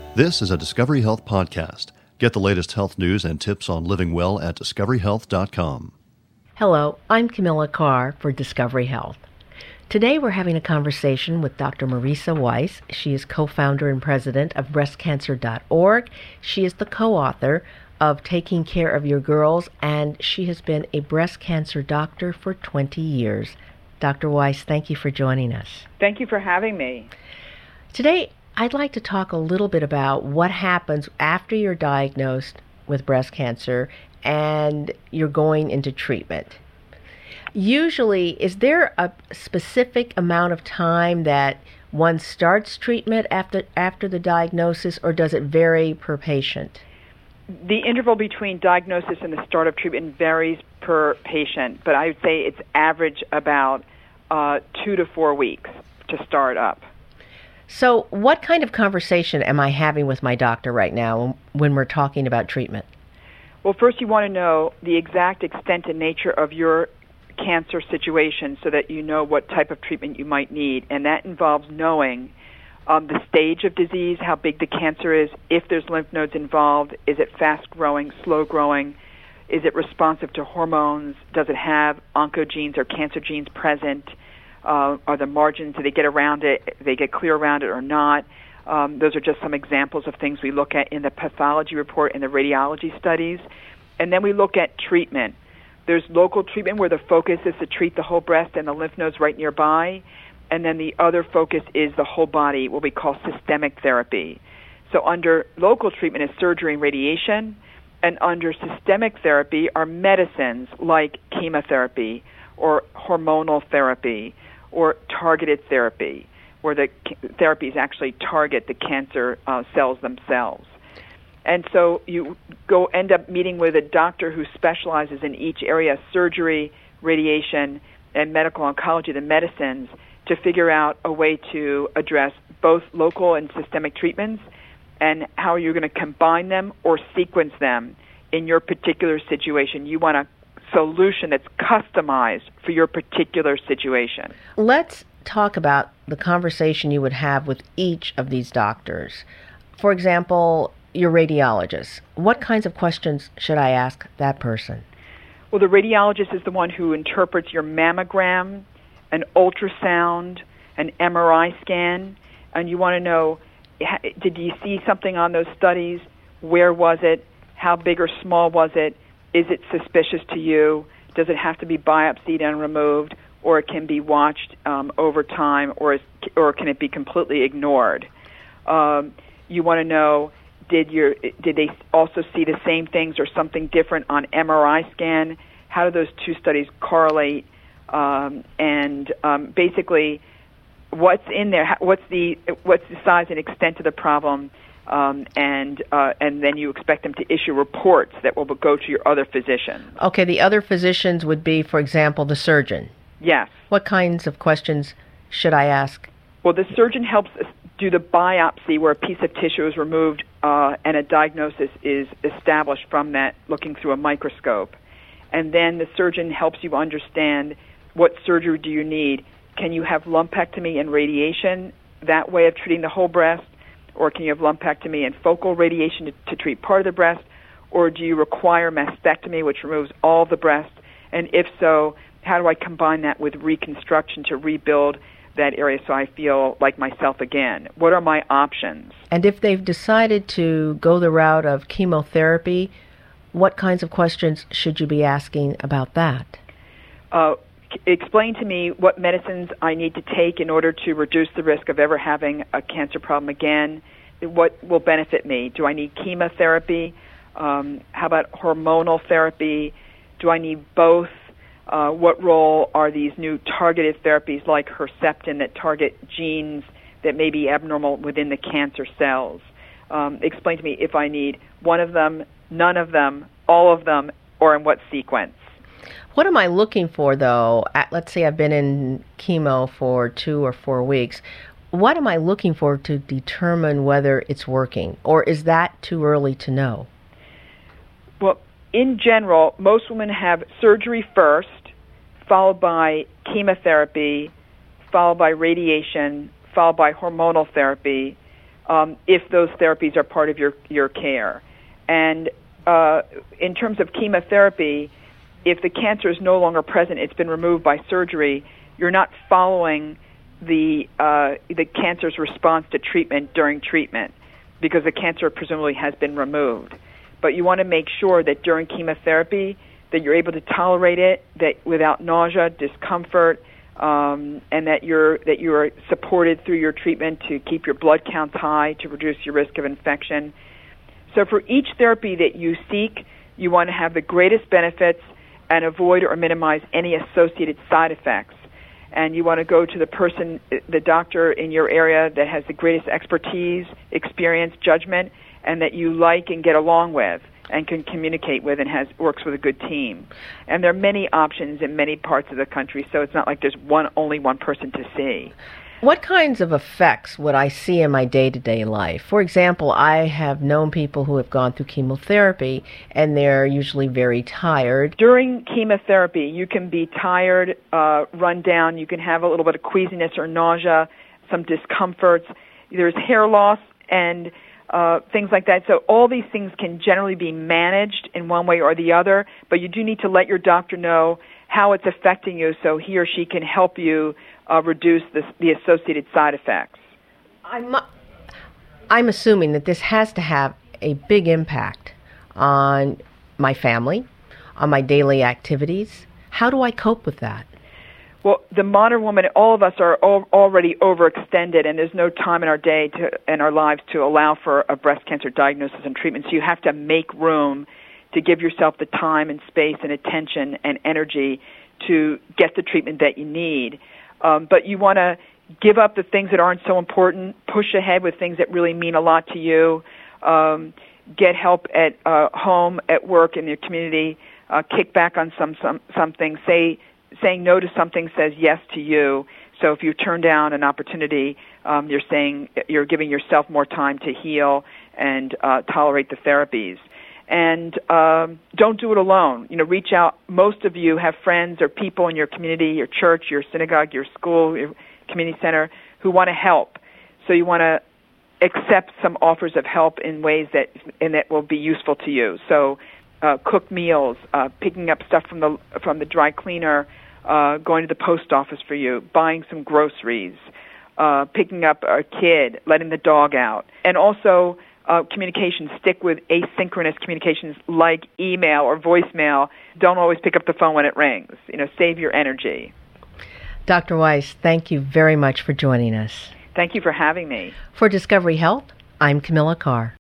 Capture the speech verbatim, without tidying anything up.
This is a Discovery Health podcast. Get the latest health news and tips on living well at discovery health dot com. Hello, I'm Camilla Carr for Discovery Health. Today we're having a conversation with Doctor Marisa Weiss. She is co-founder and president of breast cancer dot org. She is the co-author of Taking Care of Your Girls, and she has been a breast cancer doctor for twenty years. Doctor Weiss, thank you for joining us. Thank you for having me. Today, I'd like to talk a little bit about what happens after you're diagnosed with breast cancer and you're going into treatment. Usually, is there a specific amount of time that one starts treatment after after the diagnosis, or does it vary per patient? The interval between diagnosis and the start of treatment varies per patient, but I would say it's average about uh, two to four weeks to start up. So what kind of conversation am I having with my doctor right now when we're talking about treatment? Well, first you want to know the exact extent and nature of your cancer situation so that you know what type of treatment you might need, and that involves knowing um, the stage of disease, how big the cancer is, if there's lymph nodes involved, is it fast-growing, slow-growing, is it responsive to hormones, does it have oncogenes or cancer genes present, uh, are the margins, do they get around it, do they get clear around it or not? Um, those are just some examples of things we look at in the pathology report and the radiology studies. And then we look at treatment. There's local treatment where the focus is to treat the whole breast and the lymph nodes right nearby. And then the other focus is the whole body, what we call systemic therapy. So under local treatment is surgery and radiation, and under systemic therapy are medicines like chemotherapy or hormonal therapy or targeted therapy, where the therapies actually target the cancer uh, cells themselves. And so you go end up meeting with a doctor who specializes in each area, surgery, radiation, and medical oncology, the medicines, to figure out a way to address both local and systemic treatments and how you're going to combine them or sequence them in your particular situation. You want a solution that's customized for your particular situation. Let's talk about the conversation you would have with each of these doctors. For example, your radiologist. What kinds of questions should I ask that person? Well, the radiologist is the one who interprets your mammogram, an ultrasound, an M R I scan, and you want to know, did you see something on those studies? Where was it? How big or small was it? Is it suspicious to you? Does it have to be biopsied and removed, or it can be watched um, over time, or is, or can it be completely ignored? Um, you want to know, did your did they also see the same things or something different on M R I scan? How do those two studies correlate? Um, and um, basically, what's in there? What's the what's the size and extent of the problem? Um, and uh, and then you expect them to issue reports that will go to your other physician. Okay, the other physicians would be, for example, the surgeon. Yes. What kinds of questions should I ask? Well, the surgeon helps us do the biopsy where a piece of tissue is removed uh, and a diagnosis is established from that looking through a microscope. And then the surgeon helps you understand what surgery do you need. Can you have lumpectomy and radiation, that way of treating the whole breast? Or can you have lumpectomy and focal radiation to, to treat part of the breast? Or do you require mastectomy, which removes all the breast? And if so, how do I combine that with reconstruction to rebuild that area so I feel like myself again? What are my options? And if they've decided to go the route of chemotherapy, what kinds of questions should you be asking about that? Uh, explain to me what medicines I need to take in order to reduce the risk of ever having a cancer problem again. What will benefit me? Do I need chemotherapy? Um, how about hormonal therapy? Do I need both? Uh, what role are these new targeted therapies like Herceptin that target genes that may be abnormal within the cancer cells? Um, explain to me if I need one of them, none of them, all of them, or in what sequence. What am I looking for, though? At, let's say I've been in chemo for two or four weeks. What am I looking for to determine whether it's working? Or is that too early to know? Well, in general, most women have surgery first, followed by chemotherapy, followed by radiation, followed by hormonal therapy. um, if those therapies are part of your, your care. And uh, in terms of chemotherapy, if the cancer is no longer present, it's been removed by surgery, you're not following the uh, the cancer's response to treatment during treatment because the cancer presumably has been removed. But you want to make sure that during chemotherapy that you're able to tolerate it, that without nausea, discomfort, um, and that you're that you are supported through your treatment to keep your blood counts high to reduce your risk of infection. So for each therapy that you seek, you want to have the greatest benefits and avoid or minimize any associated side effects. And you want to go to the person, the doctor in your area that has the greatest expertise, experience, judgment, and that you like and get along with and can communicate with and has works with a good team. And there are many options in many parts of the country, so it's not like there's one only one person to see. What kinds of effects would I see in my day-to-day life? For example, I have known people who have gone through chemotherapy, and they're usually very tired. During chemotherapy, you can be tired, uh, run down. You can have a little bit of queasiness or nausea, some discomforts. There's hair loss and uh, things like that. So all these things can generally be managed in one way or the other, but you do need to let your doctor know how it's affecting you so he or she can help you Uh, reduce the, the associated side effects. I'm, I'm assuming that this has to have a big impact on my family, on my daily activities. How do I cope with that? Well, the modern woman, all of us are al- already overextended, and there's no time in our day to, in our lives to allow for a breast cancer diagnosis and treatment. So you have to make room to give yourself the time and space and attention and energy to get the treatment that you need. Um, but you want to give up the things that aren't so important, push ahead with things that really mean a lot to you, um, get help at uh, home, at work, in your community, uh, kick back on some, some something. Say, saying no to something says yes to you. So if you turn down an opportunity, um, you're saying you're giving yourself more time to heal and uh, tolerate the therapies. And um, don't do it alone. You know, reach out. Most of you have friends or people in your community, your church, your synagogue, your school, your community center who want to help. So you want to accept some offers of help in ways that and that will be useful to you. So uh, cook meals, uh, picking up stuff from the from the dry cleaner, uh, going to the post office for you, buying some groceries, uh, picking up a kid, letting the dog out, and also. Uh, communication, stick with asynchronous communications like email or voicemail. Don't always pick up the phone when it rings. You know, save your energy. Doctor Weiss, thank you very much for joining us. Thank you for having me. For Discovery Health, I'm Camilla Carr.